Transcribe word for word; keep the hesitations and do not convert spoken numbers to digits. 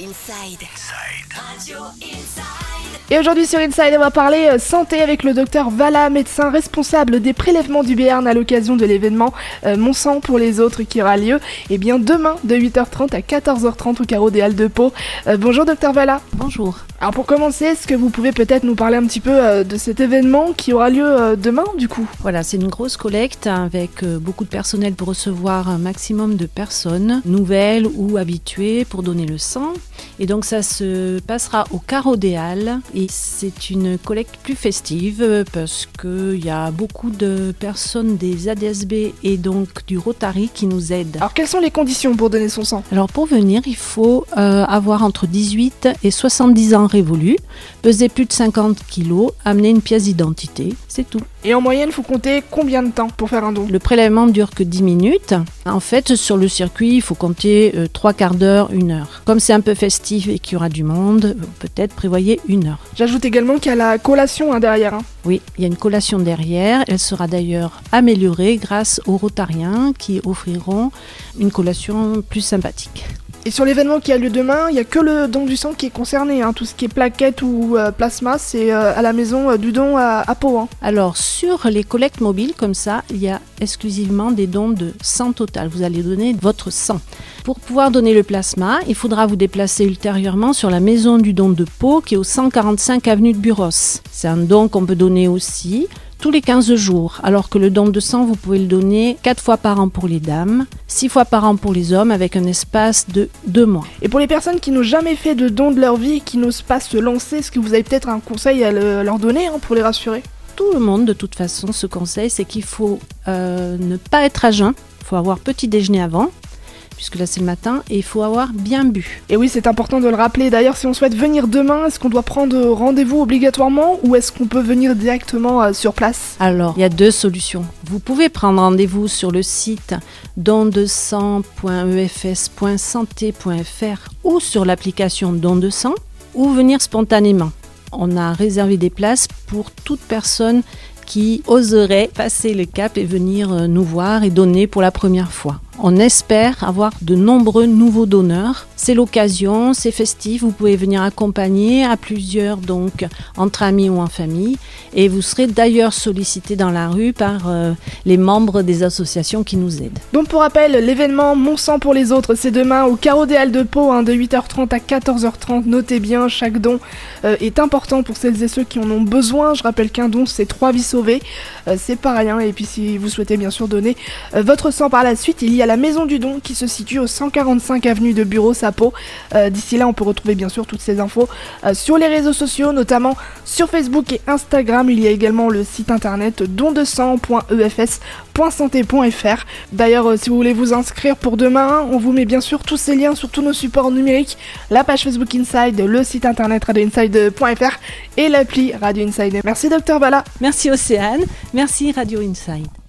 Inside. Inside. Radio Inside. Et aujourd'hui sur Inside, on va parler euh, santé avec le docteur Vala, médecin responsable des prélèvements du Béarn à l'occasion de l'événement euh, Mon sang pour les autres qui aura lieu eh bien, demain de huit heures trente à quatorze heures trente au carreau des Halles de Pau. Euh, bonjour docteur Vala. Bonjour. Alors pour commencer, est-ce que vous pouvez peut-être nous parler un petit peu euh, de cet événement qui aura lieu euh, demain du coup ? Voilà, c'est une grosse collecte avec euh, beaucoup de personnel pour recevoir un maximum de personnes, nouvelles ou habituées, pour donner le sang. Et donc ça se passera au carreau des Halles et c'est une collecte plus festive parce qu'il y a beaucoup de personnes des A D S B et donc du Rotary qui nous aident. Alors quelles sont les conditions pour donner son sang ? Alors pour venir, il faut euh, avoir entre dix-huit et soixante-dix ans révolus, peser plus de cinquante kilos, amener une pièce d'identité, c'est tout. Et en moyenne, il faut compter combien de temps pour faire un don ? Le prélèvement ne dure que dix minutes. En fait, sur le circuit, il faut compter euh, trois quarts d'heure, une heure. Comme c'est un peu festif et qu'il y aura du monde, peut-être prévoyez une heure. J'ajoute également qu'il y a la collation hein, derrière. Hein. Oui, il y a une collation derrière. Elle sera d'ailleurs améliorée grâce aux Rotariens qui offriront une collation plus sympathique. Et sur l'événement qui a lieu demain, il n'y a que le don du sang qui est concerné. Hein. Tout ce qui est plaquettes ou euh, plasma, c'est euh, à la maison euh, du don à, à Pau. Hein. Alors, sur les collectes mobiles, comme ça, il y a exclusivement des dons de sang total. Vous allez donner votre sang. Pour pouvoir donner le plasma, il faudra vous déplacer ultérieurement sur la maison du don de Pau, qui est au cent quarante-cinq avenue de Buros. C'est un don qu'on peut donner aussi tous les quinze jours, alors que le don de sang, vous pouvez le donner quatre fois par an pour les dames, six fois par an pour les hommes, avec un espace de deux mois. Et pour les personnes qui n'ont jamais fait de don de leur vie et qui n'osent pas se lancer, est-ce que vous avez peut-être un conseil à le, leur donner hein, pour les rassurer ? Tout le monde, de toute façon, ce conseil, c'est qu'il faut euh, ne pas être à jeun, il faut avoir petit déjeuner avant, puisque là c'est le matin, et il faut avoir bien bu. Et oui, c'est important de le rappeler. D'ailleurs, si on souhaite venir demain, est-ce qu'on doit prendre rendez-vous obligatoirement ou est-ce qu'on peut venir directement euh, sur place ? Alors, il y a deux solutions. Vous pouvez prendre rendez-vous sur le site don de sang point e f s point santé point f r ou sur l'application Don de sang, ou venir spontanément. On a réservé des places pour toute personne qui oserait passer le cap et venir nous voir et donner pour la première fois. On espère avoir de nombreux nouveaux donneurs. C'est l'occasion, c'est festif, vous pouvez venir accompagner à plusieurs, donc entre amis ou en famille. Et vous serez d'ailleurs sollicité dans la rue par euh, les membres des associations qui nous aident. Donc pour rappel, l'événement Mon sang pour les autres, c'est demain au carreau des Halles de Pau, hein, de huit heures trente à quatorze heures trente. Notez bien, chaque don euh, est important pour celles et ceux qui en ont besoin. Je rappelle qu'un don, c'est trois vies sauvées. Euh, c'est pas rien. Et puis si vous souhaitez bien sûr donner euh, votre sang par la suite, il y a la Maison du Don qui se situe au cent quarante-cinq avenue de Buros à Pau. Euh, d'ici là, on peut retrouver bien sûr toutes ces infos euh, sur les réseaux sociaux, notamment sur Facebook et Instagram. Il y a également le site internet don de sang point e f s point santé point f r. D'ailleurs, euh, si vous voulez vous inscrire pour demain, on vous met bien sûr tous ces liens sur tous nos supports numériques, la page Facebook Inside, le site internet radio inside point f r et l'appli Radio Inside. Merci docteur Vala. Merci Océane, merci Radio Inside.